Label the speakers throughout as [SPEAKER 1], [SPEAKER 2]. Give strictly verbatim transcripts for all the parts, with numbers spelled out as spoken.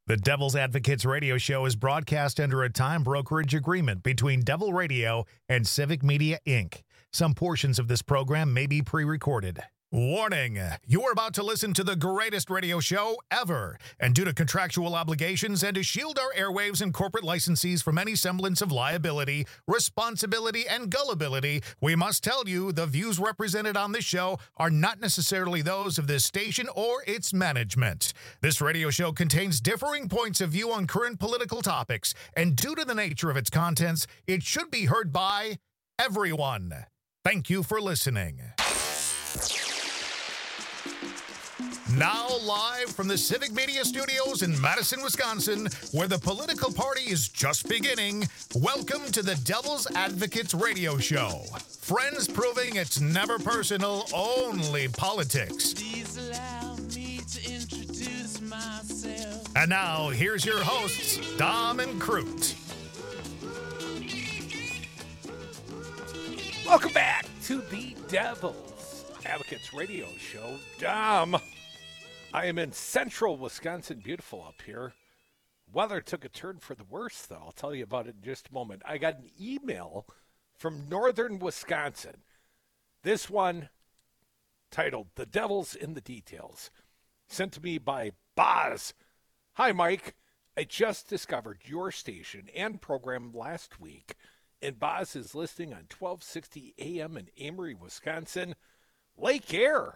[SPEAKER 1] The Devil's Advocates radio show is broadcast under a time brokerage agreement between Devil Radio and Civic Media, Incorporated. Some portions of this program may be pre-recorded. Warning, you're about to listen to the greatest radio show ever. And due to contractual obligations and to shield our airwaves and corporate licensees from any semblance of liability, responsibility, and gullibility, we must tell you the views represented on this show are not necessarily those of this station or its management. This radio show contains differing points of view on current political topics, and due to the nature of its contents, it should be heard by everyone. Thank you for listening. Now live from the Civic Media Studios in Madison, Wisconsin, where the political party is just beginning, welcome to the Devil's Advocates radio show. Friends proving it's never personal, only politics.
[SPEAKER 2] Please allow me to introduce myself.
[SPEAKER 1] And now, here's your hosts, Dom and Crute.
[SPEAKER 3] Welcome back to the Devil's Advocates radio show. Dom. I am in central Wisconsin, beautiful up here. Weather took a turn for the worse, though. I'll tell you about it in just a moment. I got an email from northern Wisconsin. This one titled, The Devil's in the Details, sent to me by Boz. Hi, Mike. I just discovered your station and program last week, and Boz is listening on twelve sixty A M in Amory, Wisconsin. Lake Air.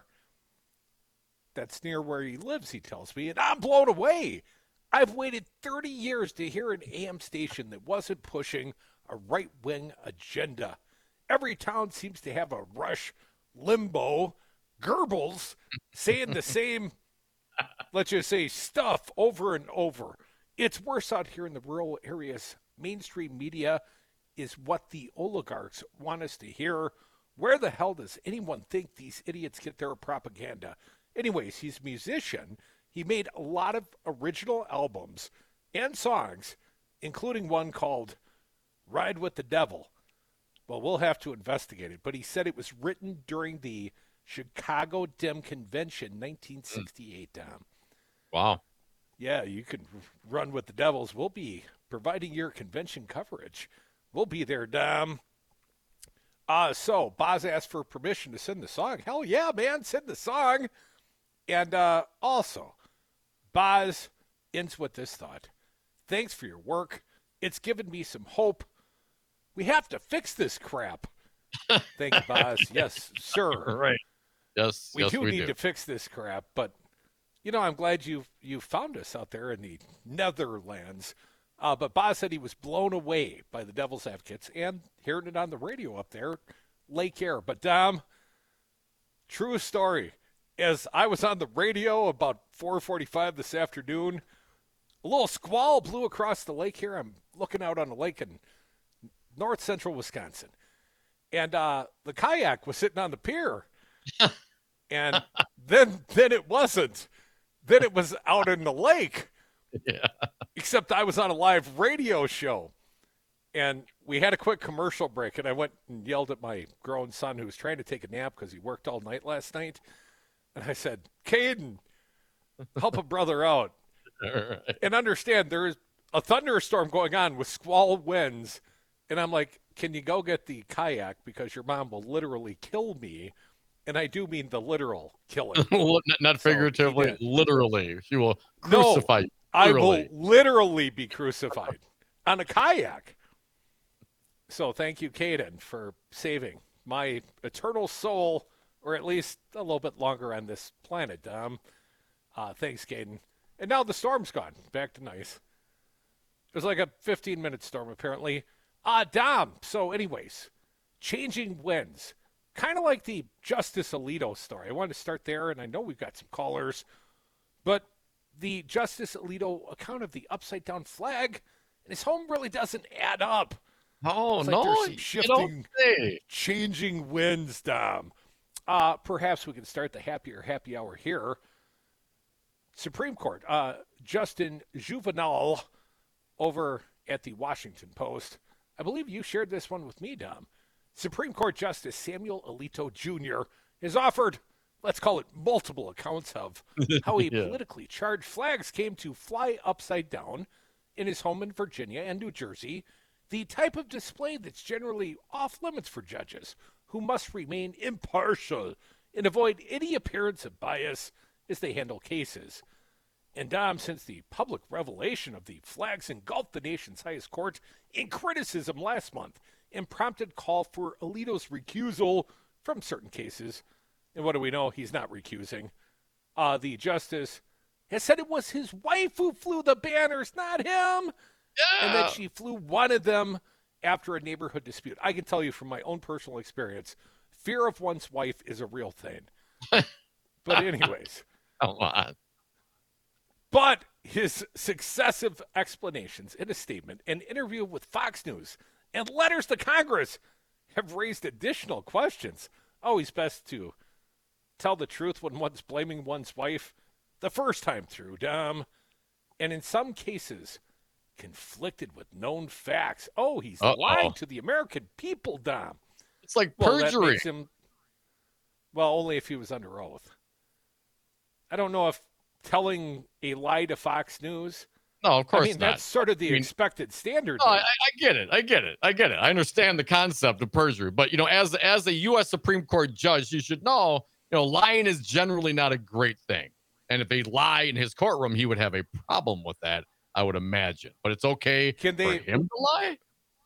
[SPEAKER 3] That's near where he lives, he tells me, and I'm blown away. I've waited thirty years to hear an A M station that wasn't pushing a right-wing agenda. Every town seems to have a Rush Limbaugh, Goebbels, saying the same, let's just say, stuff over and over. It's worse out here in the rural areas. Mainstream media is what the oligarchs want us to hear. Where the hell does anyone think these idiots get their propaganda? Anyways, he's a musician. He made a lot of original albums and songs, including one called Ride with the Devil. Well, we'll have to investigate it. But he said it was written during the Chicago Dem Convention, nineteen sixty-eight, Dom.
[SPEAKER 4] Wow.
[SPEAKER 3] Yeah, you can run with the Devils. We'll be providing your convention coverage. We'll be there, Dom. Uh, so, Boz asked for permission to send the song. Hell yeah, man, send the song. And uh, also, Boz ends with this thought. Thanks for your work. It's given me some hope. We have to fix this crap. Thank you, Boz. Yes, sir.
[SPEAKER 4] Right. Yes,
[SPEAKER 3] we
[SPEAKER 4] yes,
[SPEAKER 3] do
[SPEAKER 4] we
[SPEAKER 3] need
[SPEAKER 4] do.
[SPEAKER 3] to fix this crap. But, you know, I'm glad you you found us out there in the Netherlands. Uh, but Boz said he was blown away by the Devil's Advocates and hearing it on the radio up there, Lake Air. But, Dom, true story. As I was on the radio about four forty-five this afternoon, a little squall blew across the lake here. I'm looking out on the lake in north central Wisconsin. And uh, the kayak was sitting on the pier. and then then it wasn't. Then it was out in the lake.
[SPEAKER 4] Yeah.
[SPEAKER 3] Except I was on a live radio show. And we had a quick commercial break. And I went and yelled at my grown son who was trying to take a nap because he worked all night last night. And I said, Caden, help a brother out.
[SPEAKER 4] Right.
[SPEAKER 3] And understand there is a thunderstorm going on with squall winds. And I'm like, can you go get the kayak because your mom will literally kill me? And I do mean the literal killing.
[SPEAKER 4] Well, not, not
[SPEAKER 3] So
[SPEAKER 4] figuratively,
[SPEAKER 3] he did.
[SPEAKER 4] literally. She will
[SPEAKER 3] No,
[SPEAKER 4] crucify you.
[SPEAKER 3] I
[SPEAKER 4] literally.
[SPEAKER 3] will literally be crucified on a kayak. So thank you, Caden, for saving my eternal soul, or at least a little bit longer on this planet, Dom. Uh, thanks, Caden. And now the storm's gone. Back to nice. It was like a fifteen-minute storm, apparently. Uh, Dom, so anyways, changing winds. Kind of like the Justice Alito story. I wanted to start there, and I know we've got some callers. But the Justice Alito account of the upside-down flag in his home really doesn't add up.
[SPEAKER 4] Oh,
[SPEAKER 3] It's like
[SPEAKER 4] no.
[SPEAKER 3] there's some
[SPEAKER 4] You
[SPEAKER 3] shifting,
[SPEAKER 4] don't say.
[SPEAKER 3] changing winds, Dom. Uh, perhaps we can start the happier happy hour here. Supreme Court, uh, Justin Juvenal over at the Washington Post. I believe you shared this one with me, Dom. Supreme Court Justice Samuel Alito Junior has offered let's call it multiple accounts of how he
[SPEAKER 4] Yeah.
[SPEAKER 3] politically charged flags came to fly upside down in his home in Virginia and New Jersey, the type of display that's generally off limits for judges who must remain impartial and avoid any appearance of bias as they handle cases. And Dom, since the public revelation of the flags engulfed the nation's highest court in criticism last month and prompted call for Alito's recusal from certain cases, and what do we know? He's not recusing. Uh, the justice has said it was his wife who flew the banners, not him, and that she flew one of them after a neighborhood dispute. I can tell you from my own personal experience, fear of one's wife is a real thing. But anyways.
[SPEAKER 4] Come on.
[SPEAKER 3] But his successive explanations in a statement, an interview with Fox News, and letters to Congress have raised additional questions. Always best to tell the truth when one's blaming one's wife the first time through, Dom. And in some cases, conflicted with known facts. Oh, he's
[SPEAKER 4] Uh-oh.
[SPEAKER 3] lying to the American people, Dom.
[SPEAKER 4] It's like
[SPEAKER 3] Well, that
[SPEAKER 4] perjury.
[SPEAKER 3] makes him, well, only if he was under oath. I don't know if telling a lie to Fox News,
[SPEAKER 4] No, of course
[SPEAKER 3] I mean,
[SPEAKER 4] not.
[SPEAKER 3] that's sort of the
[SPEAKER 4] I mean-
[SPEAKER 3] expected standard.
[SPEAKER 4] No, I,
[SPEAKER 3] there.
[SPEAKER 4] I get it. I get it. I get it. I understand the concept of perjury, but you know, as as a U S Supreme Court judge, you should know, you know, lying is generally not a great thing. And if they lie in his courtroom, he would have a problem with that, I would imagine. But it's okay
[SPEAKER 3] Can they-
[SPEAKER 4] for him to lie.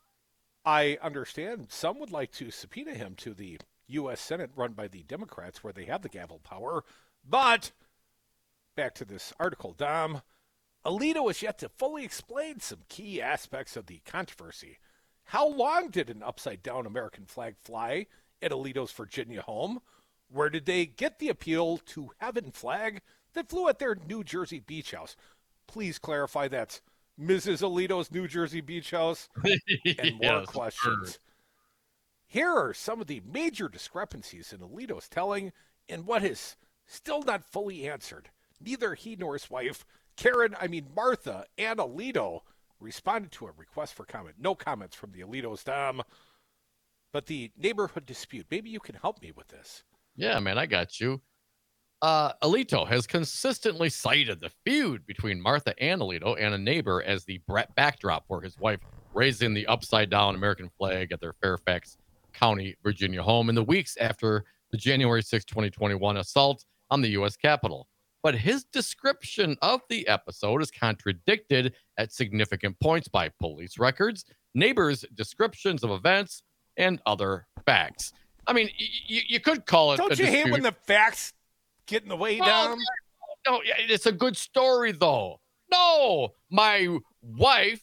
[SPEAKER 3] I understand some would like to subpoena him to the U S Senate run by the Democrats where they have the gavel power. But back to this article, Dom. Alito has yet to fully explain some key aspects of the controversy. How long did an upside-down American flag fly at Alito's Virginia home? Where did they get the appeal to heaven flag that flew at their New Jersey beach house? Please clarify that's Missus Alito's New Jersey beach house. And more
[SPEAKER 4] Yes,
[SPEAKER 3] questions.
[SPEAKER 4] sure.
[SPEAKER 3] Here are some of the major discrepancies in Alito's telling and what is still not fully answered. Neither he nor his wife, Karen, I mean Martha, and Alito responded to a request for comment. No comments from the Alitos, Dom. But the neighborhood dispute, maybe you can help me with this.
[SPEAKER 4] Yeah, man, I got you. Uh, Alito has consistently cited the feud between Martha and Alito and a neighbor as the bra- backdrop for his wife raising the upside-down American flag at their Fairfax County, Virginia home in the weeks after the January sixth, twenty twenty-one assault on the U S Capitol. But his description of the episode is contradicted at significant points by police records, neighbors' descriptions of events, and other facts. I mean, y- y- you could call it.
[SPEAKER 3] Don't
[SPEAKER 4] a
[SPEAKER 3] you hate
[SPEAKER 4] dispute.
[SPEAKER 3] when the facts get in the way,
[SPEAKER 4] Well,
[SPEAKER 3] Dom?
[SPEAKER 4] No, yeah, it's a good story though. No, my wife,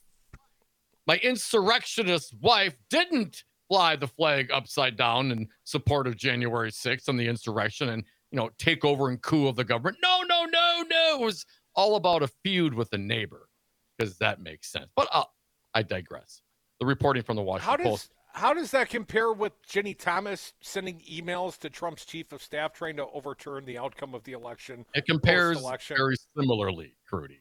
[SPEAKER 4] my insurrectionist wife, didn't fly the flag upside down in support of January sixth and the insurrection and, you know, take over and coup of the government. No, no, no, no. It was all about a feud with a neighbor, because that makes sense. But uh, I digress. The reporting from the Washington
[SPEAKER 3] How does
[SPEAKER 4] Post.
[SPEAKER 3] how does that compare with Jenny Thomas sending emails to Trump's chief of staff trying to overturn the outcome of the election?
[SPEAKER 4] It compares
[SPEAKER 3] post-election?
[SPEAKER 4] very similarly, Crudy.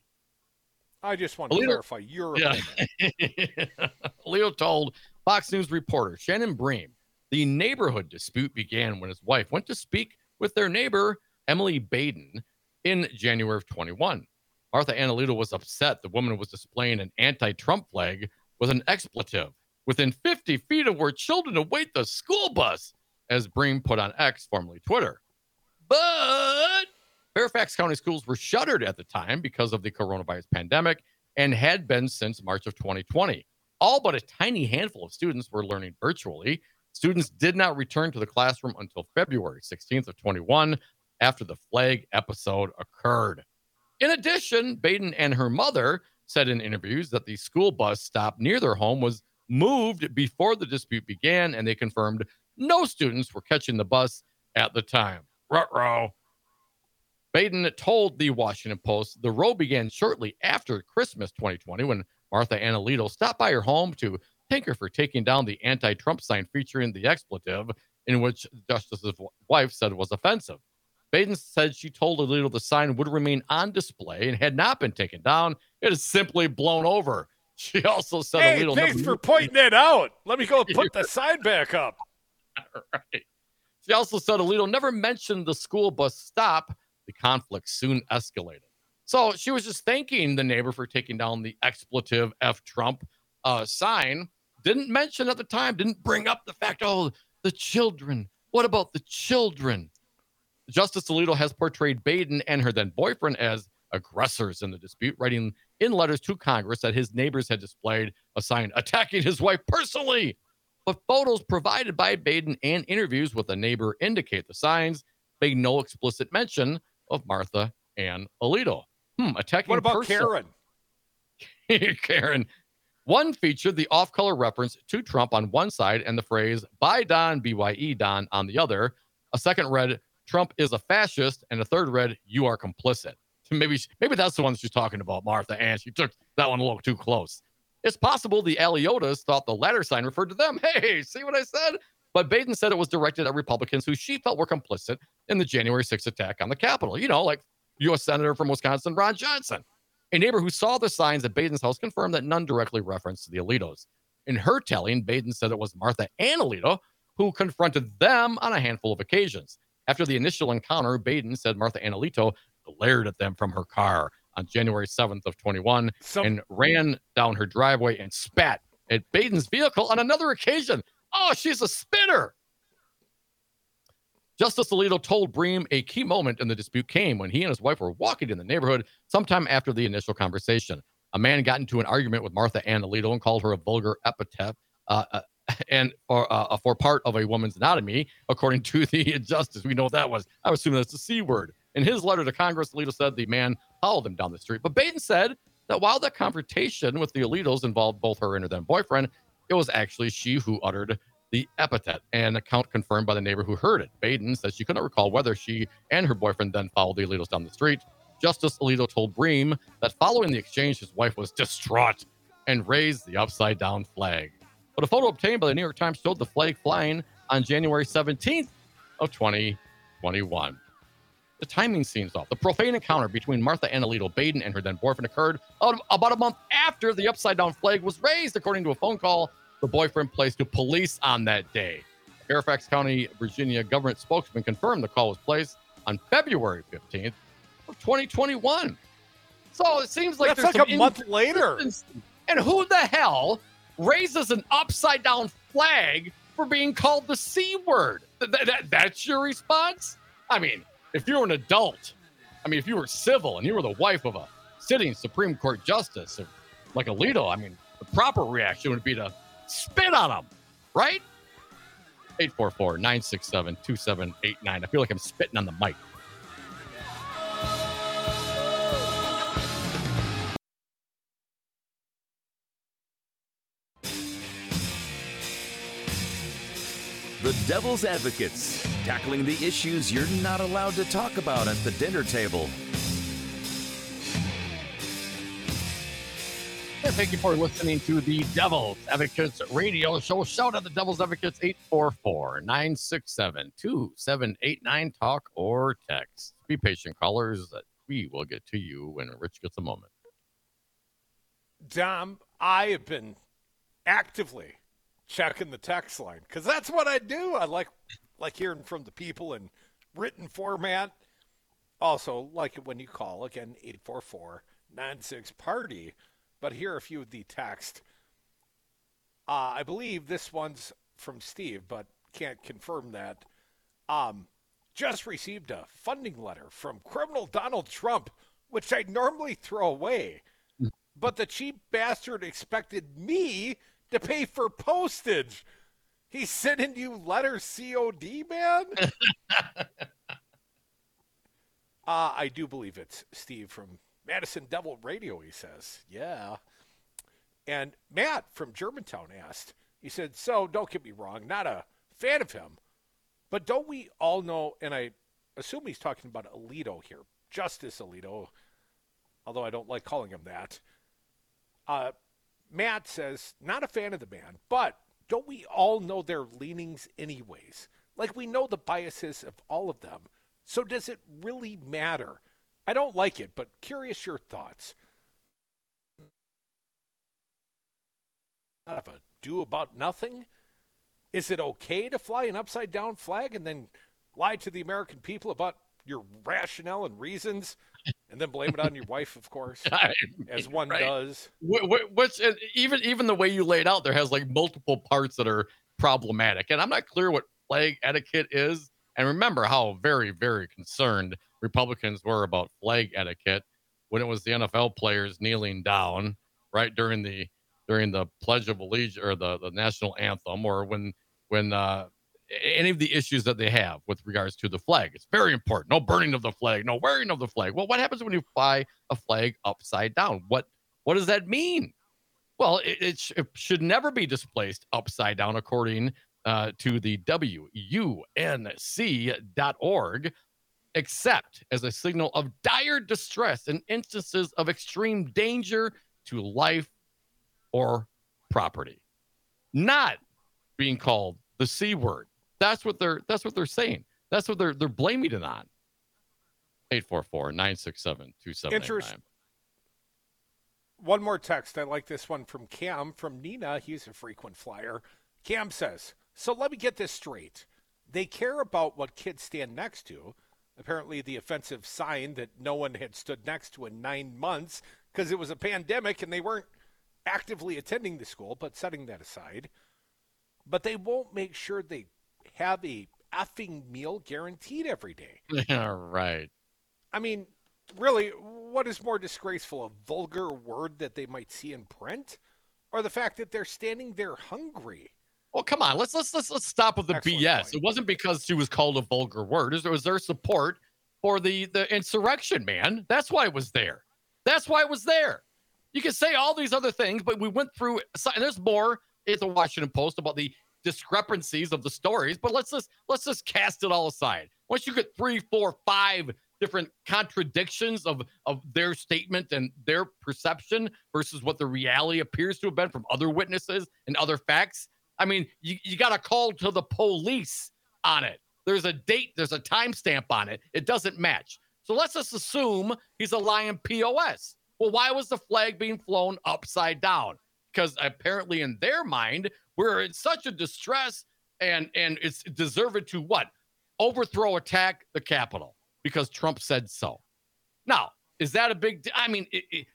[SPEAKER 3] I just want to
[SPEAKER 4] Alito-
[SPEAKER 3] clarify your
[SPEAKER 4] Yeah.
[SPEAKER 3] opinion.
[SPEAKER 4] Leo told Fox News reporter Shannon Bream the neighborhood dispute began when his wife went to speak with their neighbor, Emily Baden, in January of twenty-one. Martha Ann Alito was upset the woman was displaying an anti-Trump flag with an expletive within fifty feet of where children await the school bus, as Bream put on X, formerly Twitter. But Fairfax County schools were shuttered at the time because of the coronavirus pandemic and had been since March of twenty twenty. All but a tiny handful of students were learning virtually. Students did not return to the classroom until February sixteenth of twenty-one, after the flag episode occurred. In addition, Baden and her mother said in interviews that the school bus stop near their home was moved before the dispute began, and they confirmed no students were catching the bus at the time. Ruh-roh. Baden told the Washington Post the row began shortly after Christmas twenty twenty, when Martha Ann Alito stopped by her home to thank her for taking down the anti-Trump sign featuring the expletive, in which the justice's wife said was offensive. Baden said she told Alito the sign would remain on display and had not been taken down. It is simply blown over. She also said
[SPEAKER 3] Hey,
[SPEAKER 4] Alito
[SPEAKER 3] thanks
[SPEAKER 4] never
[SPEAKER 3] for pointing it out. Let me go put the sign back up.
[SPEAKER 4] right. She also said Alito never mentioned the school bus stop. The conflict soon escalated. So she was just thanking the neighbor for taking down the expletive F Trump uh, sign. Didn't mention at the time, didn't bring up the fact, oh, the children. What about the children? Justice Alito has portrayed Baden and her then boyfriend as aggressors in the dispute, writing in letters to Congress that his neighbors had displayed a sign attacking his wife personally. But photos provided by Baden and interviews with a neighbor indicate the signs make no explicit mention of Martha and Alito. Hmm, attacking
[SPEAKER 3] What about
[SPEAKER 4] person.
[SPEAKER 3] Karen?
[SPEAKER 4] Karen. One featured the off-color reference to Trump on one side and the phrase, "Bye Don, B Y E Don" on the other. A second read, "Trump is a fascist," and a third read, "You are complicit." Maybe maybe that's the one she's talking about, Martha, and she took that one a little too close. It's possible the Aliotas thought the latter sign referred to them. Hey, see what I said? But Baden said it was directed at Republicans who she felt were complicit in the January sixth attack on the Capitol. You know, like U S Senator from Wisconsin, Ron Johnson. A neighbor who saw the signs at Baden's house confirmed that none directly referenced the Alitos. In her telling, Baden said it was Martha and Alito who confronted them on a handful of occasions. After the initial encounter, Baden said Martha and Alito glared at them from her car on January seventh of twenty-one
[SPEAKER 3] Some-
[SPEAKER 4] and ran down her driveway and spat at Baden's vehicle on another occasion. Oh, she's a spitter. Justice Alito told Bream a key moment in the dispute came when he and his wife were walking in the neighborhood sometime after the initial conversation. A man got into an argument with Martha Ann Alito and called her a vulgar epithet uh, uh, and for, uh, for part of a woman's anatomy, according to the justice. We know what that was. I was assuming that's the C word. In his letter to Congress, Alito said the man followed him down the street. But Baden said that while the confrontation with the Alitos involved both her and her then boyfriend, it was actually she who uttered the epithet, an account confirmed by the neighbor who heard it. Baden says she couldn't recall whether she and her boyfriend then followed the Alitos down the street. Justice Alito told Bream that following the exchange, his wife was distraught and raised the upside-down flag. But a photo obtained by the New York Times showed the flag flying on January seventeenth of twenty twenty-one. The timing seems off. The profane encounter between Martha Ann Alito Baden and her then boyfriend occurred about a month after the upside-down flag was raised, according to a phone call the boyfriend placed to police on that day. Fairfax County, Virginia government spokesman confirmed the call was placed on February fifteenth of twenty twenty-one. So it seems like
[SPEAKER 3] That's
[SPEAKER 4] there's
[SPEAKER 3] like
[SPEAKER 4] some
[SPEAKER 3] a month later.
[SPEAKER 4] And who the hell raises an upside-down flag for being called the C word? Th- that, that's your response? I mean, if you're an adult, I mean, if you were civil and you were the wife of a sitting Supreme Court justice like Alito, I mean, the proper reaction would be to spit on him, right? eight four four, nine six seven, two seven eight nine. I feel like I'm spitting on the mic.
[SPEAKER 5] The Devil's Advocates, tackling the issues you're not allowed to talk about at the dinner table.
[SPEAKER 4] And thank you for listening to the Devil's Advocates radio show. Shout out the Devil's Advocates, eight four four, nine six seven, two seven eight nine. Talk or text. Be patient, callers. We will get to you when Rich gets a moment.
[SPEAKER 3] Dom, I have been actively checking the text line because that's what I do. I like like hearing from the people in written format. Also, like it when you call, again, eight four four, nine six, party. But here are a few of the text. Uh, I believe this one's from Steve, but can't confirm that. Um, just received a funding letter from criminal Donald Trump, which I normally throw away. But the cheap bastard expected me to pay for postage. He's sending you letters C O D, man? uh, I do believe it's Steve from Madison Devil Radio, he says. Yeah. And Matt from Germantown asked, he said, so don't get me wrong, not a fan of him, but don't we all know, and I assume he's talking about Alito here, Justice Alito, although I don't like calling him that. Uh, Matt says, not a fan of the man, but don't we all know their leanings anyways? Like we know the biases of all of them. So does it really matter? I don't like it, but curious your thoughts. Not of a do about nothing. Is it okay to fly an upside down flag and then lie to the American people about your rationale and reasons, and then blame it on your wife, of course,
[SPEAKER 4] I mean,
[SPEAKER 3] as one
[SPEAKER 4] right?
[SPEAKER 3] does?
[SPEAKER 4] Wh- wh- Which and even even the way you laid out there has like multiple parts that are problematic, and I'm not clear what flag etiquette is. And remember how very very concerned Republicans were about flag etiquette when it was the N F L players kneeling down right during the during the Pledge of Allegiance or the, the national anthem, or when when uh, any of the issues that they have with regards to the flag. It's very important. No burning of the flag, no wearing of the flag. Well, what happens when you fly a flag upside down? What what does that mean? Well, it, it, sh- it should never be displaced upside down, according uh, to the W U N C dot org, except as a signal of dire distress in instances of extreme danger to life or property. Not being called the C word. That's what they're that's what they're saying. That's what they're they're blaming it on. eight four four, nine six seven, two seven eight nine.
[SPEAKER 3] One more text. I like this one from Cam, from Nina. He's a frequent flyer. Cam says, so let me get this straight. They care about what kids stand next to. Apparently the offensive sign that no one had stood next to in nine months because it was a pandemic and they weren't actively attending the school, but setting that aside. But they won't make sure they have a effing meal guaranteed every day.
[SPEAKER 4] Yeah, right.
[SPEAKER 3] I mean, really, what is more disgraceful, a vulgar word that they might see in print, or the fact that they're standing there hungry?
[SPEAKER 4] Well, come on. Let's let's let's let's stop with the
[SPEAKER 3] Excellent
[SPEAKER 4] B S.
[SPEAKER 3] point.
[SPEAKER 4] It wasn't because she was called a vulgar word. It was their support for the the insurrection, man. That's why it was there. That's why it was there. You can say all these other things, but we went through. And there's more in the Washington Post about the discrepancies of the stories. But let's just let's just cast it all aside. Once you get three, four, five different contradictions of of their statement and their perception versus what the reality appears to have been from other witnesses and other facts. I mean, you, you got to call to the police on it. There's a date, there's a timestamp on it. It doesn't match. So let's just assume he's a lying P O S. Well, why was the flag being flown upside down? Because apparently in their mind, we're in such a distress and, and it's deserved to what? Overthrow, attack the Capitol because Trump said so. Now, is that a big, I mean, it, it,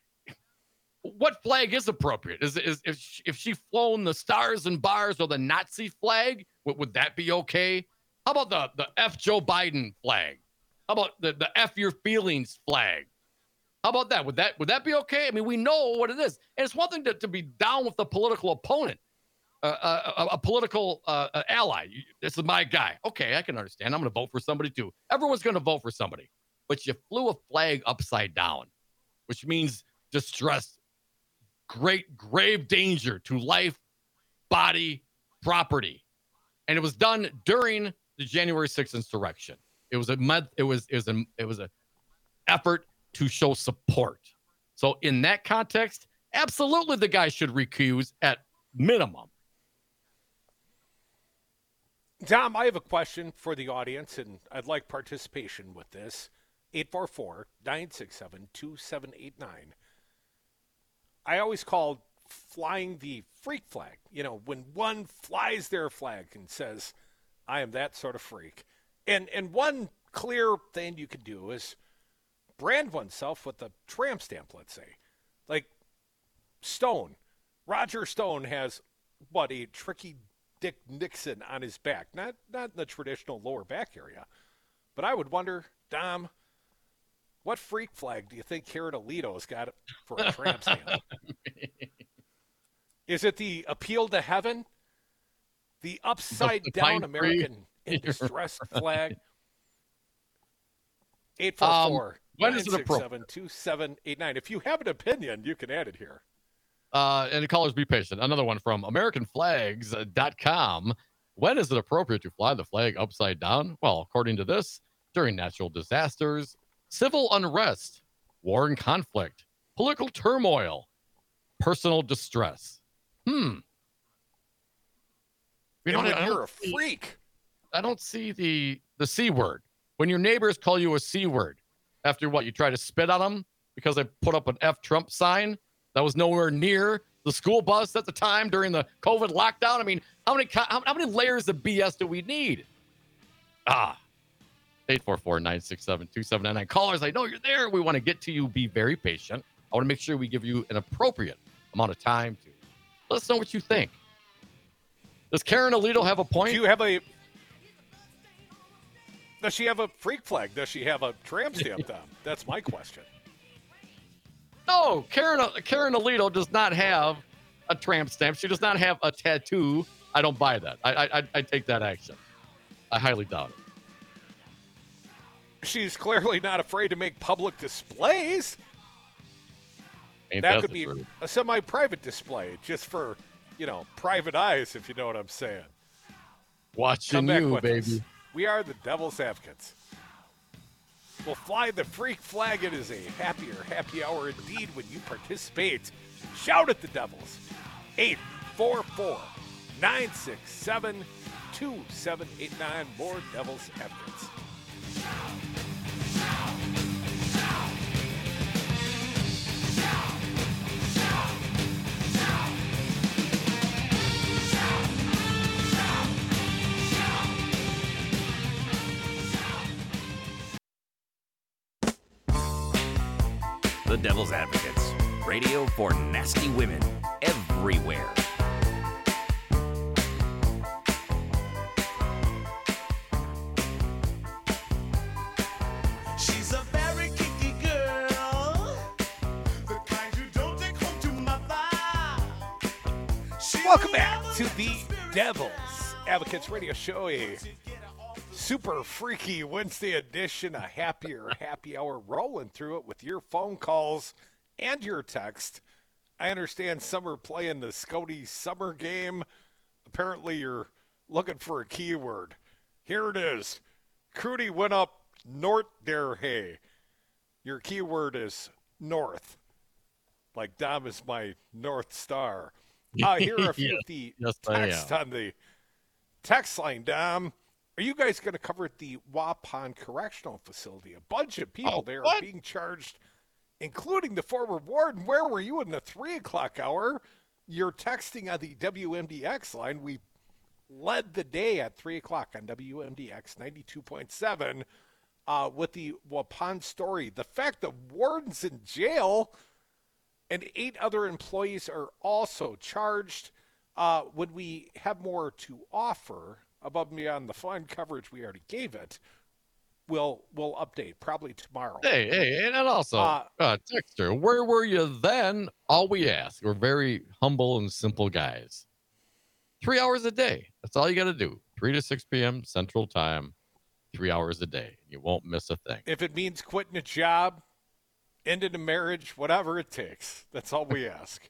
[SPEAKER 4] what flag is appropriate? Is, is if she, if she flown the stars and bars or the Nazi flag, would, would that be okay? How about the the F Joe Biden flag? How about the, the F your feelings flag? How about that? Would that would that be okay? I mean, we know what it is, and it's one thing to, to be down with the political opponent, uh, a, a political uh, ally. This is my guy. Okay, I can understand. I'm going to vote for somebody too. Everyone's going to vote for somebody, but you flew a flag upside down, which means distress. Great, grave danger to life, body, property. And it was done during the January sixth insurrection. It was a it was it was a it was a effort to show support. So in that context, absolutely the guy should recuse at minimum.
[SPEAKER 3] Tom, I have a question for the audience, and I'd like participation with this. eight four four, nine six seven, two seven eight nine. I always called flying the freak flag. You know, when one flies their flag and says, I am that sort of freak. And and one clear thing you could do is brand oneself with a tramp stamp, let's say. Like Stone. Roger Stone has, what, a tricky Dick Nixon on his back. Not, not in the traditional lower back area. But I would wonder, Dom, what freak flag do you think Karen Alito's got for a tramp stamp? Is it the appeal to heaven? The upside
[SPEAKER 4] The
[SPEAKER 3] down
[SPEAKER 4] pine
[SPEAKER 3] American
[SPEAKER 4] tree.
[SPEAKER 3] in distress flag? eight four four,
[SPEAKER 4] when
[SPEAKER 3] nine
[SPEAKER 4] is it
[SPEAKER 3] six
[SPEAKER 4] appropriate?
[SPEAKER 3] seven, two seven eight nine. If you have an opinion, you can add it here.
[SPEAKER 4] Uh, and the callers be patient. Another one from American Flags dot com. When is it appropriate to fly the flag upside down? Well, according to this, during natural disasters, civil unrest, war and conflict, political turmoil, personal distress. Hmm. You
[SPEAKER 3] And
[SPEAKER 4] know,
[SPEAKER 3] when
[SPEAKER 4] I
[SPEAKER 3] you're
[SPEAKER 4] don't
[SPEAKER 3] a
[SPEAKER 4] see-
[SPEAKER 3] freak,
[SPEAKER 4] I don't see the the C word. When your neighbors call you a C word after what? You try to spit on them because they put up an F Trump sign that was nowhere near the school bus at the time during the COVID lockdown. I mean, How many how, how many layers of B S do we need? Ah, eight four four, nine six seven, two seven nine nine. Callers, I know you're there. We want to get to you. Be very patient. I want to make sure we give you an appropriate amount of time to let us know what you think. Does Karen Alito have a point?
[SPEAKER 3] Do you have a... Does she have a freak flag? Does she have a tramp stamp down? That's my question.
[SPEAKER 4] No, Karen Karen Alito does not have a tramp stamp. She does not have a tattoo. I don't buy that. I I, I take that action. I highly doubt it.
[SPEAKER 3] She's clearly not afraid to make public displays.
[SPEAKER 4] Ain't
[SPEAKER 3] That
[SPEAKER 4] that
[SPEAKER 3] could
[SPEAKER 4] the
[SPEAKER 3] be
[SPEAKER 4] truth?
[SPEAKER 3] a semi-private display, just for, you know, private eyes, if you know what I'm saying.
[SPEAKER 4] Watching
[SPEAKER 3] Come back
[SPEAKER 4] you,
[SPEAKER 3] with
[SPEAKER 4] baby.
[SPEAKER 3] us. We are the Devil's Advocates. We'll fly the freak flag. It is a happier, happy hour indeed when you participate. Shout at the Devils. eight four four, nine six seven, two seven eight nine. More Devil's Advocates.
[SPEAKER 5] The Devil's Advocates. Radio for nasty women everywhere.
[SPEAKER 2] She's a very kinky girl, the kind you don't take home to mother. She's
[SPEAKER 3] Welcome back to the Devil's Advocates Radio Show, a super freaky Wednesday edition, a happier happy hour, rolling through it with your phone calls and your text. I understand some are playing the Scody summer game. Apparently you're looking for a keyword. Here it is. Crudy went up north there, hey. Your keyword is north. Like Dom is my North Star. Uh, here are a few of the
[SPEAKER 4] Yes, I am.
[SPEAKER 3] text on the text line, Dom. Are you guys going to cover the Waupun Correctional Facility? A bunch of people
[SPEAKER 4] Oh,
[SPEAKER 3] there
[SPEAKER 4] what?
[SPEAKER 3] are being charged, including the former warden. Where were you in the three o'clock hour? You're texting on the W M D X line. We led the day at three o'clock on W M D X ninety-two point seven uh, with the Waupun story. The fact that warden's in jail and eight other employees are also charged. Uh, when we have more to offer above and beyond the fun coverage we already gave it, we'll we'll update probably tomorrow.
[SPEAKER 4] Hey, hey, and also,
[SPEAKER 3] Uh,
[SPEAKER 4] uh, Texter, where were you then? All we ask. We're very humble and simple guys. Three hours a day. That's all you got to do. three to six p.m. Central Time. Three hours a day. You won't miss a thing.
[SPEAKER 3] If it means quitting a job, ending a marriage, whatever it takes, that's all we ask.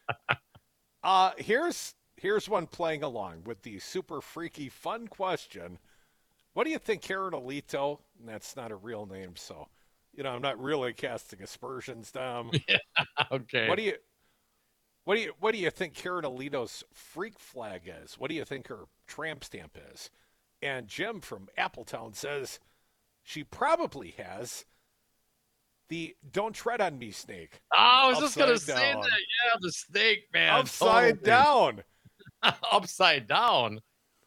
[SPEAKER 3] uh, here's here's one playing along with the super freaky fun question. What do you think Karen Alito, and that's not a real name, so, you know, I'm not really casting aspersions, Dom.
[SPEAKER 4] Okay.
[SPEAKER 3] What do you what do you what do you think Karen Alito's freak flag is? What do you think her tramp stamp is? And Jim from Appletown says she probably has the "Don't Tread on Me" snake.
[SPEAKER 4] Oh, I was just gonna
[SPEAKER 3] Upside
[SPEAKER 4] say
[SPEAKER 3] down.
[SPEAKER 4] that. Yeah, the snake, man.
[SPEAKER 3] Upside
[SPEAKER 4] Totally.
[SPEAKER 3] down.
[SPEAKER 4] Upside down.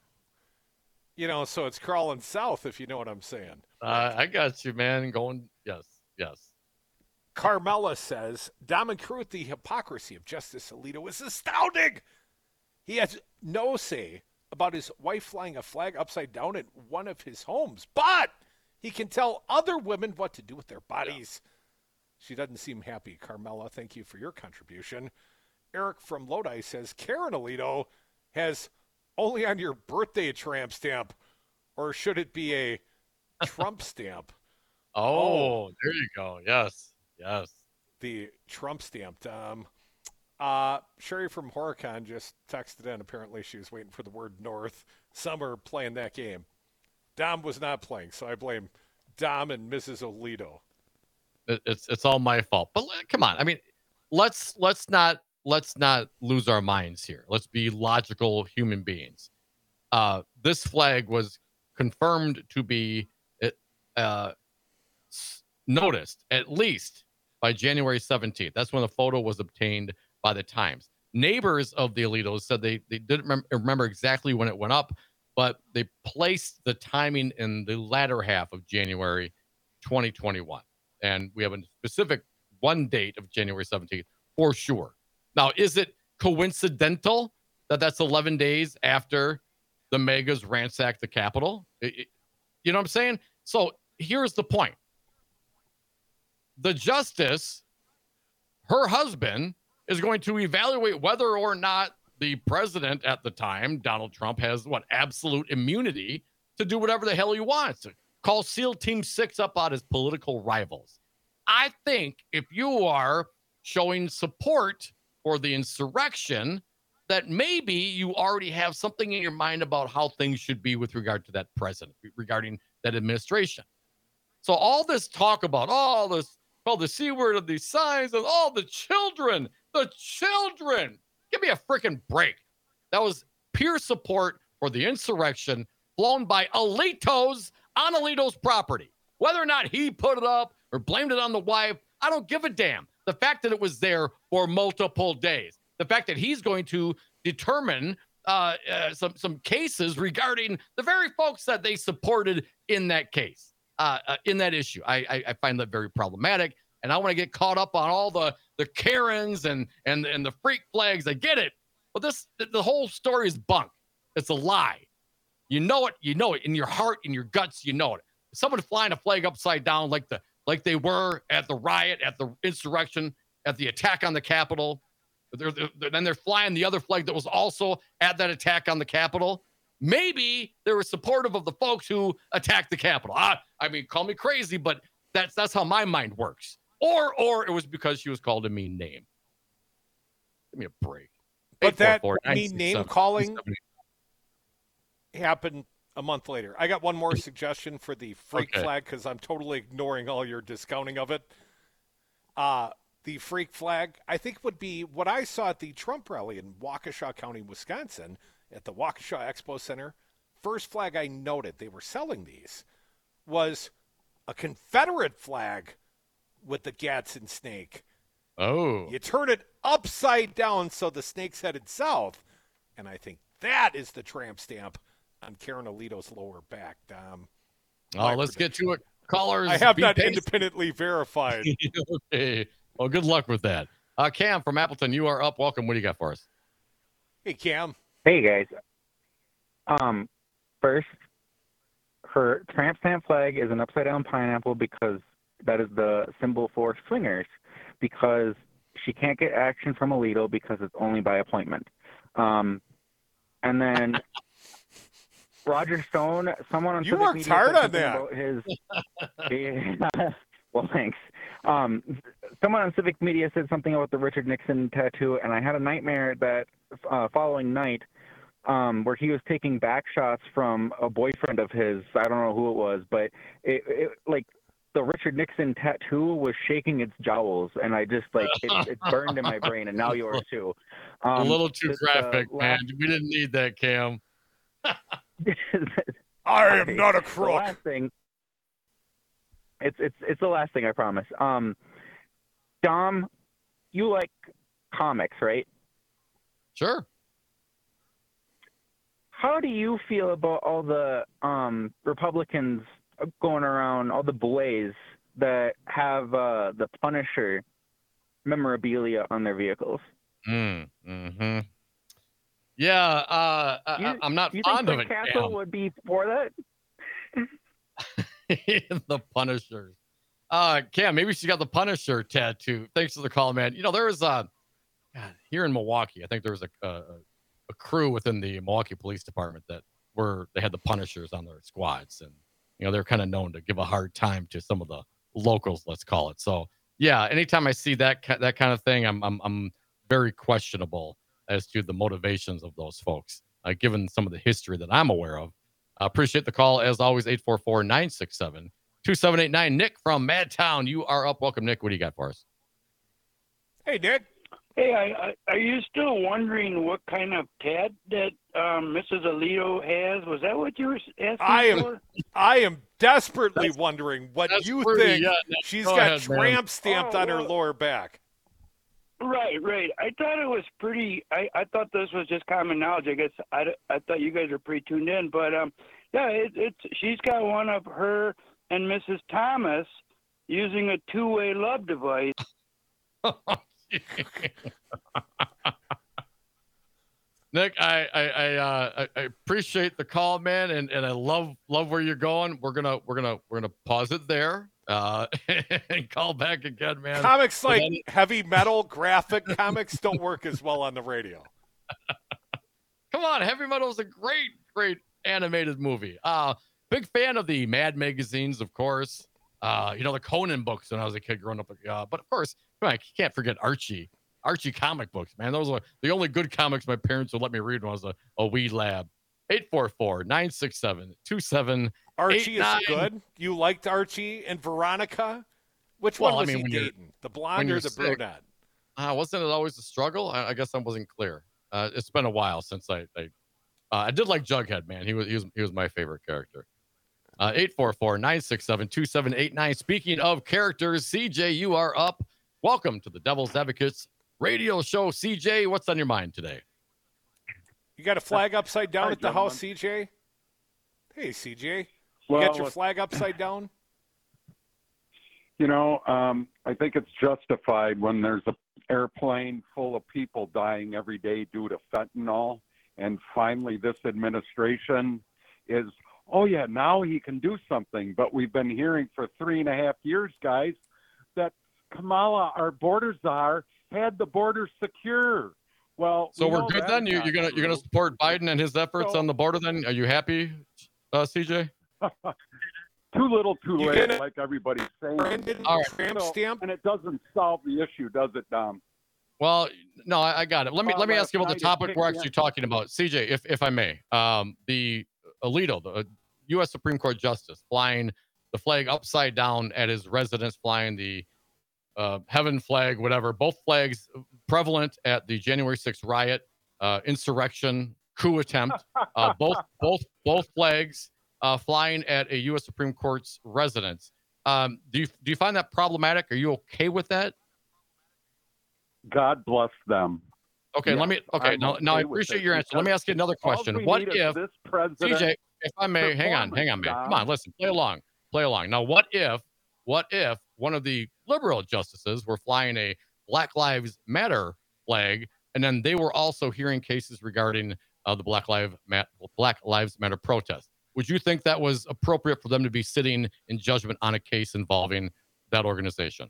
[SPEAKER 3] You know, so it's crawling south, if you know what I'm saying.
[SPEAKER 4] Uh, I got you, man. Going. Yes. Yes.
[SPEAKER 3] Carmela says, Dom and Crude, the hypocrisy of Justice Alito is astounding. He has no say about his wife flying a flag upside down at one of his homes, but he can tell other women what to do with their bodies. She doesn't seem happy. Carmela, thank you for your contribution. Eric from Lodi says, Karen Alito has only on your birthday tramp stamp, or should it be a Trump stamp?
[SPEAKER 4] Oh, there you go. Yes. Yes.
[SPEAKER 3] The Trump stamp. Um, uh, Sherry from Horicon just texted in. Apparently she was waiting for the word north. Summer playing that game. Dom was not playing, so I blame Dom and Missus Alito.
[SPEAKER 4] It, it's it's all my fault. But le- come on. I mean, let's let's not let's not lose our minds here. Let's be logical human beings. Uh, this flag was confirmed to be uh, s- noticed at least by January seventeenth. That's when the photo was obtained by the Times. neighbors of the Alitos said they, they didn't remember, remember exactly when it went up, but they placed the timing in the latter half of January twenty twenty-one. And we have a specific one date of January seventeenth for sure. Now, is it coincidental that that's eleven days after the megas ransacked the Capitol? It, it, you know what I'm saying? So here's the point. The justice, her husband, is going to evaluate whether or not the president at the time, Donald Trump, has what absolute immunity to do whatever the hell he wants, to call SEAL Team Six up on his political rivals. I think if you are showing support for the insurrection, that maybe you already have something in your mind about how things should be with regard to that president, regarding that administration. So all this talk about all oh, this, well, the C word of these signs and all the children, the children, give me a freaking break. That was pure support for the insurrection flown by Alitos on Alito's property. Whether or not he put it up or blamed it on the wife, I don't give a damn. The fact that it was there for multiple days. The fact that he's going to determine uh, uh, some, some cases regarding the very folks that they supported in that case, uh, uh, in that issue. I, I, I find that very problematic. And I want to get caught up on all the, the Karens and, and, and the freak flags. I get it. But this, the, the whole story is bunk. It's a lie. You know it. You know it in your heart, in your guts. You know it. Someone flying a flag upside down like the like they were at the riot, at the insurrection, at the attack on the Capitol. They're, they're, then they're flying the other flag that was also at that attack on the Capitol. Maybe they were supportive of the folks who attacked the Capitol. I, I mean, call me crazy, but that's that's how my mind works. Or or it was because she was called a mean name. Give me a break.
[SPEAKER 3] But that mean name calling happened a month later. I got one more suggestion for the freak
[SPEAKER 4] Okay.
[SPEAKER 3] flag because I'm totally ignoring all your discounting of it. Uh, the freak flag, I think, would be what I saw at the Trump rally in Waukesha County, Wisconsin, at the Waukesha Expo Center. First flag I noted, they were selling these, was a Confederate flag with the Gadsden snake.
[SPEAKER 4] Oh.
[SPEAKER 3] You turn it upside down so the snake's headed south, and I think that is the tramp stamp on Karen Alito's lower back, Dom.
[SPEAKER 4] Oh, let's get to it. Callers.
[SPEAKER 3] I have
[SPEAKER 4] be
[SPEAKER 3] not
[SPEAKER 4] patient.
[SPEAKER 3] independently verified.
[SPEAKER 4] Okay. Well, good luck with that. Uh, Cam from Appleton, you are up. Welcome. What do you got for us?
[SPEAKER 3] Hey, Cam.
[SPEAKER 6] Hey guys. Um, first, her tramp stamp flag is an upside down pineapple because that is the symbol for swingers. Because she can't get action from Alito because it's only by appointment. Um, and then Roger Stone, someone on
[SPEAKER 3] You
[SPEAKER 6] Civic
[SPEAKER 3] worked
[SPEAKER 6] Media
[SPEAKER 3] hard
[SPEAKER 6] said
[SPEAKER 3] on
[SPEAKER 6] something
[SPEAKER 3] that.
[SPEAKER 6] about his. Well, thanks. Um, someone on Civic Media said something about the Richard Nixon tattoo, and I had a nightmare that uh, following night um, where he was taking back shots from a boyfriend of his. I don't know who it was, but it, it like the Richard Nixon tattoo was shaking its jowls, and I just like it, it burned in my brain, and now yours too. Um,
[SPEAKER 4] a little too
[SPEAKER 6] this,
[SPEAKER 4] graphic,
[SPEAKER 6] uh,
[SPEAKER 4] man.
[SPEAKER 6] last-
[SPEAKER 4] We didn't need that, Cam.
[SPEAKER 3] I am not a
[SPEAKER 6] The
[SPEAKER 3] crook.
[SPEAKER 6] last thing. It's it's it's the last thing, I promise. Um, Dom, you like comics, right?
[SPEAKER 4] Sure.
[SPEAKER 6] How do you feel about all the um, Republicans going around, all the boys that have uh, the Punisher memorabilia on their vehicles?
[SPEAKER 4] Mm, hmm Yeah, uh, I,
[SPEAKER 6] You-
[SPEAKER 4] I'm not
[SPEAKER 6] Do you
[SPEAKER 4] fond
[SPEAKER 6] think
[SPEAKER 4] of
[SPEAKER 6] Frank
[SPEAKER 4] it,
[SPEAKER 6] Castle
[SPEAKER 4] Cam.
[SPEAKER 6] would be for that?
[SPEAKER 4] The Punishers. Uh, Cam, maybe she got the Punisher tattoo. Thanks for the call, man. You know, there was a, God, here in Milwaukee, I think there was a, a, a crew within the Milwaukee Police Department that were, they had the Punishers on their squads. And, you know, they're kind of known to give a hard time to some of the locals, let's call it. So, yeah, anytime I see that, ki- that kind of thing, I'm, I'm, I'm very questionable as to the motivations of those folks, uh, given some of the history that I'm aware of. I appreciate the call. As always, eight four four, nine six seven, two seven eight nine. Nick from Madtown, you are up. Welcome, Nick. What do you got for us?
[SPEAKER 3] Hey, Nick.
[SPEAKER 7] Hey, I, I, are you still wondering what kind of cat that um, Missus Alito has? Was that what you were asking
[SPEAKER 3] I am-
[SPEAKER 7] for?
[SPEAKER 3] I am desperately wondering what
[SPEAKER 4] That's
[SPEAKER 3] you
[SPEAKER 4] pretty,
[SPEAKER 3] think
[SPEAKER 4] yeah, Nick,
[SPEAKER 3] she's
[SPEAKER 4] go
[SPEAKER 3] got
[SPEAKER 4] ahead, man.
[SPEAKER 3] tramp stamped
[SPEAKER 7] Oh,
[SPEAKER 3] on her
[SPEAKER 7] well-
[SPEAKER 3] lower back.
[SPEAKER 7] Right, right. I thought it was pretty. I, I thought this was just common knowledge. I guess I, I thought you guys were pretty tuned in, but um, yeah, it, it's she's got one of her and Missus Thomas using a two-way love device.
[SPEAKER 4] Nick, I I I, uh, I I appreciate the call, man, and, and I love love where you're going. We're gonna we're gonna we're gonna pause it there, uh, and call back again, man.
[SPEAKER 3] Comics like
[SPEAKER 4] then-
[SPEAKER 3] heavy metal graphic comics don't work as well on the radio.
[SPEAKER 4] Come on, Heavy Metal is a great great animated movie. Uh, big fan of the Mad magazines, of course. Uh, you know the Conan books when I was a kid growing up. Uh, but of course, come on, you can't forget Archie. Archie comic books, man. Those were the only good comics my parents would let me read when I was a, a wee lad. eight four four, nine six seven, two seven
[SPEAKER 3] Archie
[SPEAKER 4] eight nine.
[SPEAKER 3] is good. You liked Archie and Veronica? Which
[SPEAKER 4] Well,
[SPEAKER 3] one
[SPEAKER 4] I
[SPEAKER 3] was
[SPEAKER 4] mean,
[SPEAKER 3] he
[SPEAKER 4] when you're-
[SPEAKER 3] dating? The blonde
[SPEAKER 4] you're
[SPEAKER 3] or the
[SPEAKER 4] sick.
[SPEAKER 3] brunette?
[SPEAKER 4] Uh, wasn't it always a struggle? I, I guess I wasn't clear. Uh, it's been a while since I I, uh, I did like Jughead, man. He was he was he was my favorite character. Uh, eight four four, nine six seven, two seven eight nine. Speaking of characters, C J, you are up. Welcome to the Devil's Advocates radio show. C J, what's on your mind today?
[SPEAKER 3] You got a flag upside down
[SPEAKER 8] Hi,
[SPEAKER 3] at the
[SPEAKER 8] gentlemen.
[SPEAKER 3] house, C J? Hey, C J. You
[SPEAKER 8] Well,
[SPEAKER 3] got your
[SPEAKER 8] uh,
[SPEAKER 3] flag upside down?
[SPEAKER 8] You know, um, I think it's justified when there's an airplane full of people dying every day due to fentanyl, and finally this administration is, oh yeah, now he can do something. But we've been hearing for three and a half years, guys, that Kamala, our border czar, had the border secure. Well,
[SPEAKER 4] So
[SPEAKER 8] we
[SPEAKER 4] we're
[SPEAKER 8] know
[SPEAKER 4] good
[SPEAKER 8] that's
[SPEAKER 4] then. You,
[SPEAKER 8] not
[SPEAKER 4] you're gonna you're gonna
[SPEAKER 8] true.
[SPEAKER 4] support Biden and his efforts
[SPEAKER 8] So-
[SPEAKER 4] on the border. Then are you happy, uh, C J?
[SPEAKER 8] Too little, too
[SPEAKER 3] You
[SPEAKER 8] late,
[SPEAKER 3] gonna-
[SPEAKER 8] like everybody's saying.
[SPEAKER 3] Brandon
[SPEAKER 4] All right.
[SPEAKER 3] tramp
[SPEAKER 8] So-
[SPEAKER 3] stamp?
[SPEAKER 8] and it doesn't solve the issue, does it, Dom?
[SPEAKER 4] Well, no, I, I got it. Let me
[SPEAKER 8] Uh,
[SPEAKER 4] let me
[SPEAKER 8] last
[SPEAKER 4] ask you about the
[SPEAKER 8] night it
[SPEAKER 4] topic
[SPEAKER 8] kicked
[SPEAKER 4] we're
[SPEAKER 8] in.
[SPEAKER 4] actually talking about, C J, if if I may. Um, the Alito, the U S Supreme Court justice, flying the flag upside down at his residence, flying the uh, heaven flag, whatever. Both flags prevalent at the January sixth riot, uh, insurrection, coup attempt. Uh, both both both flags uh, flying at a U S Supreme Court's residence. Um, do you do you find that problematic? Are you okay with that?
[SPEAKER 8] God bless them.
[SPEAKER 4] Okay,
[SPEAKER 8] Yes,
[SPEAKER 4] let me. Okay,
[SPEAKER 8] I'm
[SPEAKER 4] now, now I
[SPEAKER 8] okay with
[SPEAKER 4] appreciate
[SPEAKER 8] it
[SPEAKER 4] your answer. Let me
[SPEAKER 8] because
[SPEAKER 4] ask you another
[SPEAKER 8] All
[SPEAKER 4] question.
[SPEAKER 8] we
[SPEAKER 4] What
[SPEAKER 8] need is
[SPEAKER 4] if,
[SPEAKER 8] this president?
[SPEAKER 4] C J, if I may, hang on, hang on, man.
[SPEAKER 8] performance,
[SPEAKER 4] Come on,
[SPEAKER 8] Dom.
[SPEAKER 4] listen, play along, play along. Now, what if, what if one of the liberal justices were flying a Black Lives Matter flag, and then they were also hearing cases regarding uh, the Black Lives Matter, Black Lives Matter protest? Would you think that was appropriate for them to be sitting in judgment on a case involving that organization?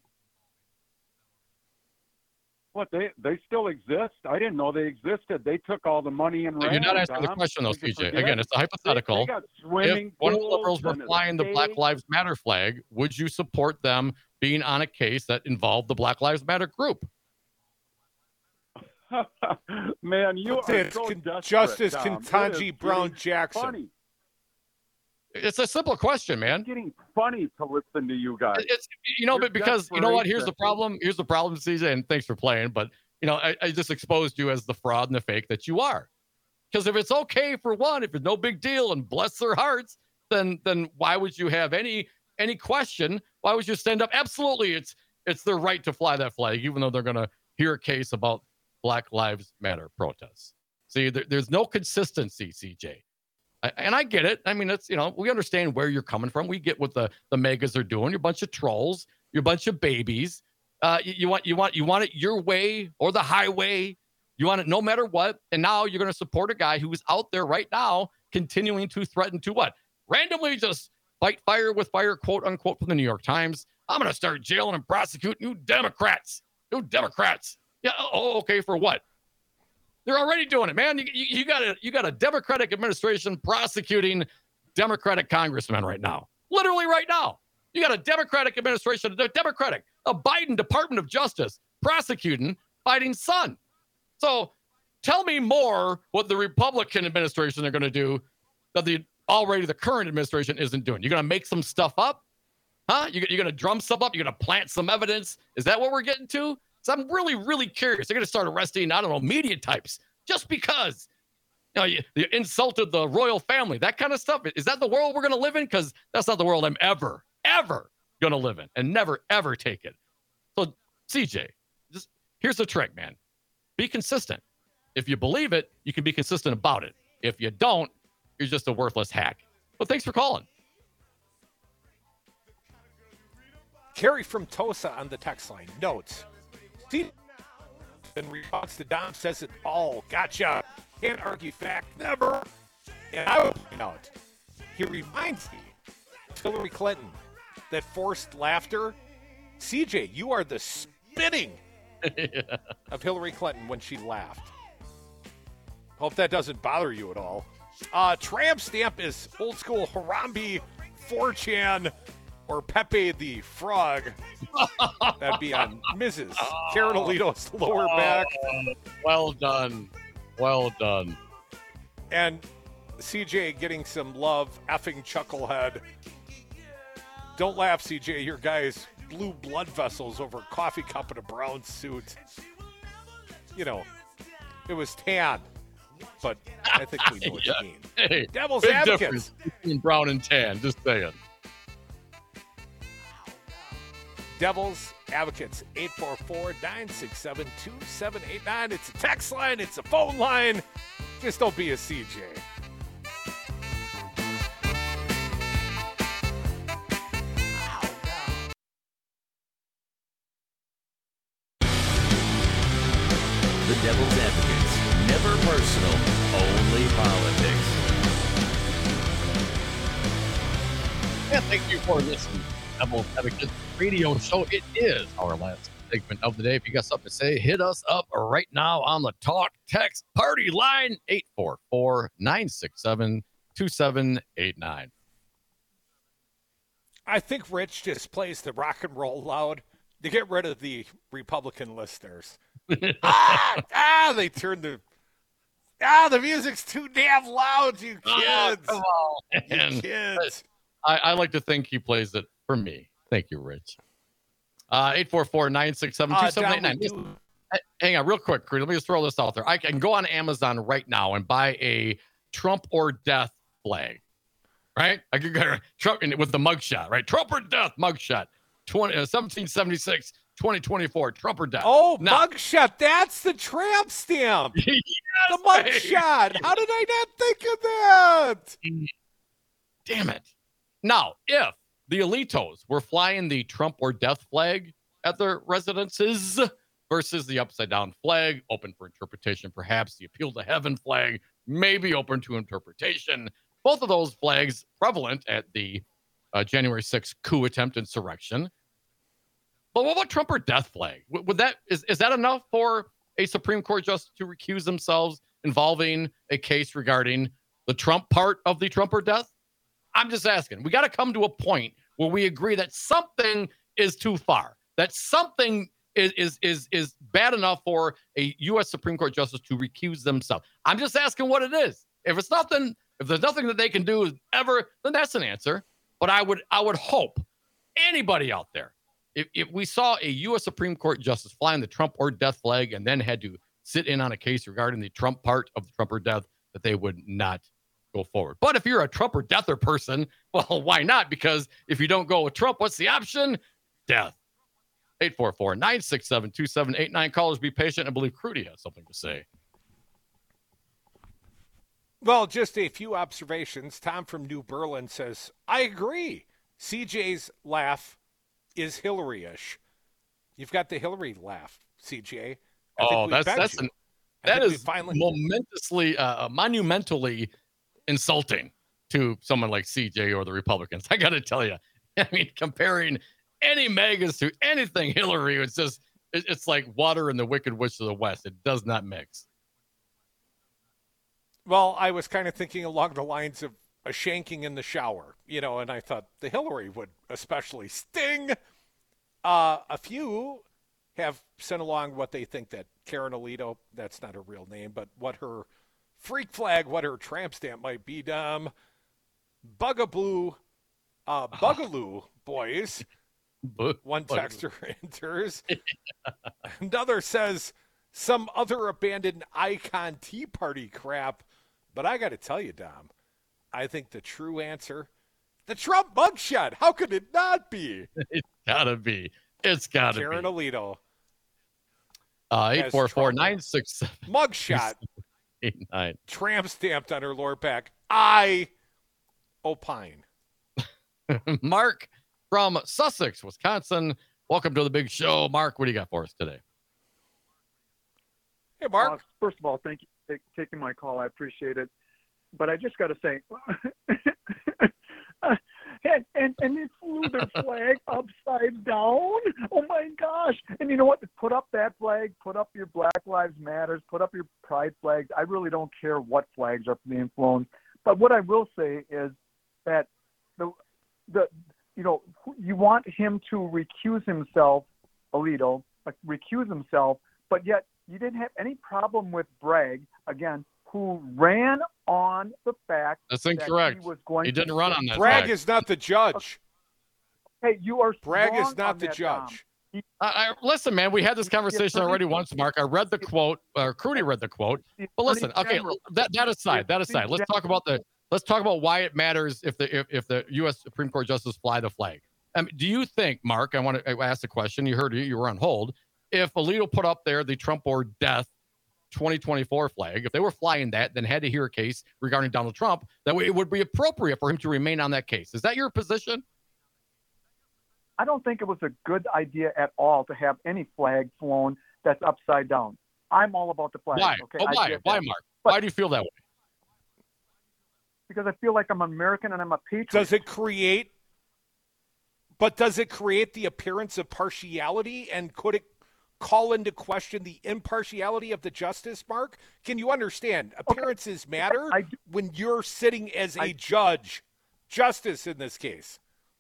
[SPEAKER 8] What they they still exist? I didn't know they existed. They took all the money and
[SPEAKER 4] No,
[SPEAKER 8] ran.
[SPEAKER 4] You're not asking the
[SPEAKER 8] Dom.
[SPEAKER 4] question, though,
[SPEAKER 8] Did you
[SPEAKER 4] C J.
[SPEAKER 8] forget?
[SPEAKER 4] Again, it's a
[SPEAKER 8] They-
[SPEAKER 4] hypothetical.
[SPEAKER 8] They, got swimming
[SPEAKER 4] If one of the
[SPEAKER 8] pools
[SPEAKER 4] liberals were
[SPEAKER 8] and a
[SPEAKER 4] flying the Black
[SPEAKER 8] stage.
[SPEAKER 4] Lives Matter flag, would you support them being on a case that involved the Black Lives Matter group?
[SPEAKER 8] Man, you are
[SPEAKER 3] It's
[SPEAKER 8] so
[SPEAKER 3] Con-
[SPEAKER 8] desperate,
[SPEAKER 3] Justice
[SPEAKER 8] Dom. It is
[SPEAKER 3] Ketanji Brown
[SPEAKER 8] getting
[SPEAKER 3] Jackson.
[SPEAKER 8] Funny.
[SPEAKER 4] It's a simple question, man.
[SPEAKER 8] It's getting funny to listen to you guys.
[SPEAKER 4] It- It's you know,
[SPEAKER 8] Your
[SPEAKER 4] but because you know what? Here's the
[SPEAKER 8] desperation.
[SPEAKER 4] problem. Here's the problem, C J. And thanks for playing. But you know, I, I just exposed you as the fraud and the fake that you are. Because if it's okay for one, if it's no big deal, and bless their hearts, then then why would you have any any question? Why would you stand up? Absolutely, it's it's their right to fly that flag, even though they're going to hear a case about Black Lives Matter protests. See, there, there's no consistency, C J. I, and I get it. I mean, it's, you know, we understand where you're coming from. We get what the the megas are doing. You're a bunch of trolls. You're a bunch of babies. Uh, you, you want you want you want it your way or the highway. You want it no matter what. And now you're going to support a guy who is out there right now continuing to threaten to what? Randomly just fight fire with fire, quote unquote, from the New York Times. I'm going to start jailing and prosecuting you Democrats. You Democrats. Yeah. Oh, okay. For what? They're already doing it, man. You, you, you got a you got a Democratic administration prosecuting Democratic congressmen right now. Literally right now. You got a Democratic administration, a Democratic, a Biden Department of Justice prosecuting Biden's son. So tell me more what the Republican administration are going to do that the already the current administration isn't doing. You're going to make some stuff up? Huh? You, you're going to drum stuff up? You're going to plant some evidence? Is that what we're getting to? So I'm really, really curious. They're going to start arresting, I don't know, media types just because, you know, you, you insulted the royal family, that kind of stuff. Is that the world we're going to live in? Because that's not the world I'm ever, ever going to live in and never, ever take it. So, C J, just Here's the trick, man. Be consistent. If you believe it, you can be consistent about it. If you don't, you're just a worthless hack. But thanks for calling.
[SPEAKER 3] Carrie from Tosa on the text line notes. See, in response to Dom says it all. Gotcha. Can't argue fact. Never. And I would point out, he reminds me of Hillary Clinton, that forced laughter. C J, you are the spitting of Hillary Clinton when she laughed. Hope that doesn't bother you at all. Uh, tramp stamp is old school Harambe, four chan, or Pepe the Frog. That'd be on Missus Karen Alito's lower back.
[SPEAKER 4] Well done. Well done.
[SPEAKER 3] And C J getting some love, effing chucklehead. Don't laugh, C J. Your guy's blue blood vessels over a coffee cup and a brown suit. You know, it was tan, but I think we know what
[SPEAKER 4] Yeah.
[SPEAKER 3] you mean.
[SPEAKER 4] Hey,
[SPEAKER 3] Devil's
[SPEAKER 4] big
[SPEAKER 3] Advocates.
[SPEAKER 4] difference between brown and tan. Just saying.
[SPEAKER 3] Devil's Advocates, eight four four, nine six seven, two seven eight nine. It's a text line. It's a phone line. Just don't be a C J.
[SPEAKER 5] The Devil's Advocates. Never personal, only politics.
[SPEAKER 4] Yeah, thank you for listening to Devil's Advocates Radio Show. It is our last segment of the day. If you got something to say, hit us up right now on the Talk Text Party line, eight four four, nine six seven, two seven eight nine.
[SPEAKER 3] I think Rich just plays the rock and roll loud to get rid of the Republican listeners. ah, ah, they turn the ah, the music's too damn loud, you
[SPEAKER 4] Oh,
[SPEAKER 3] kids.
[SPEAKER 4] come on,
[SPEAKER 3] You
[SPEAKER 4] man.
[SPEAKER 3] kids.
[SPEAKER 4] I, I like to think he plays it for me. Thank you, Rich. Uh, eight four four, nine six seven, two
[SPEAKER 3] Uh,
[SPEAKER 4] seven eight
[SPEAKER 3] Don,
[SPEAKER 4] nine.
[SPEAKER 3] we do-
[SPEAKER 4] Hey, hang on real quick, Crew. Let me just throw this out there. I can go on Amazon right now and buy a Trump or death flag, right? I could go Trump with the mugshot, right? Trump or death mugshot, twenty, uh, seventeen seventy-six, twenty twenty-four, Trump or death.
[SPEAKER 3] Oh,
[SPEAKER 4] Now-
[SPEAKER 3] mugshot. That's the tramp stamp.
[SPEAKER 4] Yes,
[SPEAKER 3] The
[SPEAKER 4] babe.
[SPEAKER 3] mugshot. How did I not think of that?
[SPEAKER 4] Damn it. Now, if the Elitos were flying the Trump or death flag at their residences versus the upside down flag, open for interpretation, perhaps the appeal to heaven flag, maybe open to interpretation. Both of those flags prevalent at the uh, January sixth coup attempt insurrection. But what about Trump or death flag? Would, would that is, is that enough for a Supreme Court justice to recuse themselves involving a case regarding the Trump part of the Trump or death? I'm just asking. We got to come to a point where we agree that something is too far, that something is is is is bad enough for a U S Supreme Court justice to recuse themselves. I'm just asking what it is. If it's nothing, if there's nothing that they can do ever, then that's an answer. But I would I would hope anybody out there, if, if we saw a U S Supreme Court justice flying the Trump or death flag and then had to sit in on a case regarding the Trump part of the Trump or death, that they would not go forward. But if you're a Trump or deather person, well, why not? Because if you don't go with Trump, what's the option? Death. eight four four, nine six seven, two seven eight nine. Callers, be patient. I believe Crudy has something to say.
[SPEAKER 3] Well, just a few observations. Tom from New Berlin says, I agree. C J's laugh is Hillary-ish. You've got the Hillary laugh, C J. I think
[SPEAKER 4] Oh,
[SPEAKER 3] we
[SPEAKER 4] that's
[SPEAKER 3] begged
[SPEAKER 4] that's
[SPEAKER 3] you.
[SPEAKER 4] an,
[SPEAKER 3] I
[SPEAKER 4] that
[SPEAKER 3] think we
[SPEAKER 4] is
[SPEAKER 3] finally
[SPEAKER 4] momentously, uh, monumentally insulting to someone like C J or the Republicans. I got to tell you, I mean, comparing any MAGAs to anything Hillary, it's just, it, it's like water in the Wicked Witch of the West. It does not mix.
[SPEAKER 3] Well, I was kind of thinking along the lines of a shanking in the shower, you know, and I thought the Hillary would especially sting. Uh, a few have sent along what they think that Karen Alito, that's not her real name, but what her freak flag, what her tramp stamp might be, Dom. Bugaboo, uh, Bugaloo boys.
[SPEAKER 4] Bu-
[SPEAKER 3] One
[SPEAKER 4] Bugaboo.
[SPEAKER 3] texter enters. Another says some other abandoned icon Tea Party crap. But I got to tell you, Dom, I think the true answer, the Trump mugshot. How could it not be?
[SPEAKER 4] It's gotta be. It's gotta
[SPEAKER 3] Karen
[SPEAKER 4] be.
[SPEAKER 3] Alito.
[SPEAKER 4] Uh,
[SPEAKER 3] Has
[SPEAKER 4] eight four four,
[SPEAKER 3] trouble.
[SPEAKER 4] nine six seven,
[SPEAKER 3] Mugshot
[SPEAKER 4] eight nine.
[SPEAKER 3] tramp stamped on her lower back. I opine.
[SPEAKER 4] Mark from Sussex, Wisconsin. Welcome to the big show. Mark, what do you got for us today?
[SPEAKER 3] Hey, Mark.
[SPEAKER 9] Uh, first of all, thank you for taking my call. I appreciate it. But I just got to say, and, and and they flew their flag upside down. Oh my gosh! And you know what? Put up that flag. Put up your Black Lives Matters. Put up your Pride flags. I really don't care what flags are being flown. But what I will say is that the the you know you want him to recuse himself, Alito, like recuse himself, but yet you didn't have any problem with Bragg again, who ran on the fact
[SPEAKER 4] That's
[SPEAKER 9] that
[SPEAKER 4] incorrect.
[SPEAKER 9] he was going
[SPEAKER 4] He
[SPEAKER 9] to
[SPEAKER 4] didn't run on that
[SPEAKER 3] Bragg
[SPEAKER 4] fact.
[SPEAKER 3] is not the judge.
[SPEAKER 9] Hey, you are
[SPEAKER 3] Bragg
[SPEAKER 9] wrong
[SPEAKER 3] is not
[SPEAKER 9] on
[SPEAKER 3] the
[SPEAKER 9] that,
[SPEAKER 3] judge.
[SPEAKER 9] Tom.
[SPEAKER 4] I, I, listen, man, we had this conversation already once, Mark. I read the quote, or Crudy read the quote. But listen, okay, that that aside, that aside, let's talk about the let's talk about why it matters if the if, if the U S Supreme Court justices fly the flag. Um, do you think, Mark? I want to ask a question. You heard it. You were on hold. If Alito put up there the Trump or death twenty twenty-four flag, if they were flying that, then had to hear a case regarding Donald Trump, that it would be appropriate for him to remain on that case. Is that your position?
[SPEAKER 9] I don't think it was a good idea at all to have any flag flown that's upside down. I'm all about the flag.
[SPEAKER 4] Why?
[SPEAKER 9] Okay,
[SPEAKER 4] Oh,
[SPEAKER 9] I
[SPEAKER 4] why?
[SPEAKER 9] get
[SPEAKER 4] Why,
[SPEAKER 9] that.
[SPEAKER 4] Mark?
[SPEAKER 9] But-
[SPEAKER 4] Why do you feel that way?
[SPEAKER 9] Because I feel like I'm American and I'm a patriot.
[SPEAKER 3] Does it create, but does it create the appearance of partiality, and could it call into question the impartiality of the justice, Mark? Can you understand? Appearances matter
[SPEAKER 9] I do-
[SPEAKER 3] when you're sitting as a
[SPEAKER 9] I-
[SPEAKER 3] judge, justice in this case.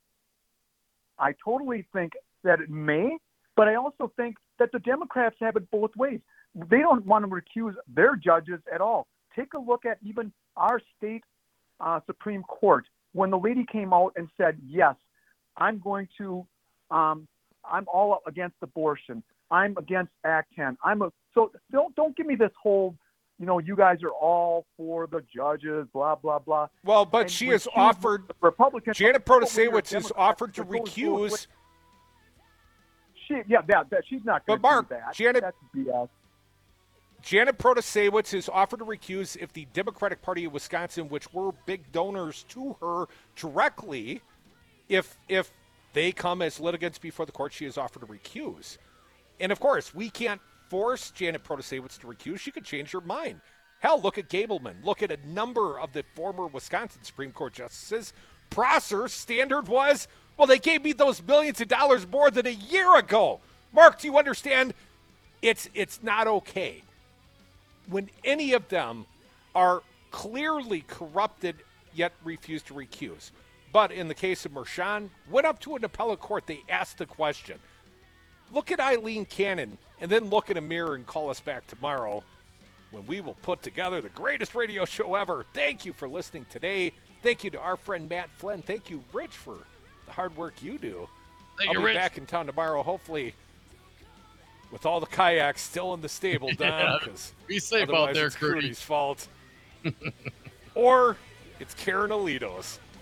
[SPEAKER 9] I totally think that it may, but I also think that the Democrats have it both ways. They don't want to recuse their judges at all. Take a look at even our state uh, Supreme Court. When the lady came out and said, yes, I'm going to, um, I'm all against abortion. I'm against Act ten. I'm a, so don't, don't give me this whole, you know, you guys are all for the judges, blah, blah, blah.
[SPEAKER 3] Well, but
[SPEAKER 9] And
[SPEAKER 3] she has
[SPEAKER 9] recuse
[SPEAKER 3] offered,
[SPEAKER 9] the Republicans.
[SPEAKER 3] Janet
[SPEAKER 9] But when you're a
[SPEAKER 3] Protasewicz has
[SPEAKER 9] Democrat,
[SPEAKER 3] offered to
[SPEAKER 9] that goes through with-
[SPEAKER 3] recuse.
[SPEAKER 9] She, yeah, that, that she's not going
[SPEAKER 3] But
[SPEAKER 9] to
[SPEAKER 3] Mark,
[SPEAKER 9] do that.
[SPEAKER 3] Janet-
[SPEAKER 9] That's B S.
[SPEAKER 3] Janet Protasewicz has offered to recuse if the Democratic Party of Wisconsin, which were big donors to her directly, if if they come as litigants before the court, she has offered to recuse. And of course, we can't force Janet Protasewicz to recuse. She could change her mind. Hell, look at Gableman. Look at a number of the former Wisconsin Supreme Court justices. Prosser's standard was, well, they gave me those millions of dollars more than a year ago. Mark, do you understand? It's it's not okay when any of them are clearly corrupted yet refuse to recuse. But in the case of Mershon, went up to an appellate court, they asked the question. Look at Eileen Cannon and then look in a mirror and call us back tomorrow when we will put together the greatest radio show ever. Thank you for listening today. Thank you to our friend Matt Flynn. Thank you, Rich, for the hard work you do.
[SPEAKER 4] Thank
[SPEAKER 3] I'll
[SPEAKER 4] you,
[SPEAKER 3] be
[SPEAKER 4] Rich.
[SPEAKER 3] back in town tomorrow, hopefully, with all the kayaks still in the stable, Don,
[SPEAKER 4] Yeah,
[SPEAKER 3] because
[SPEAKER 4] be safe out
[SPEAKER 3] otherwise
[SPEAKER 4] there,
[SPEAKER 3] it's
[SPEAKER 4] Crudy.
[SPEAKER 3] Crudy's fault. Or it's Karen Alito's.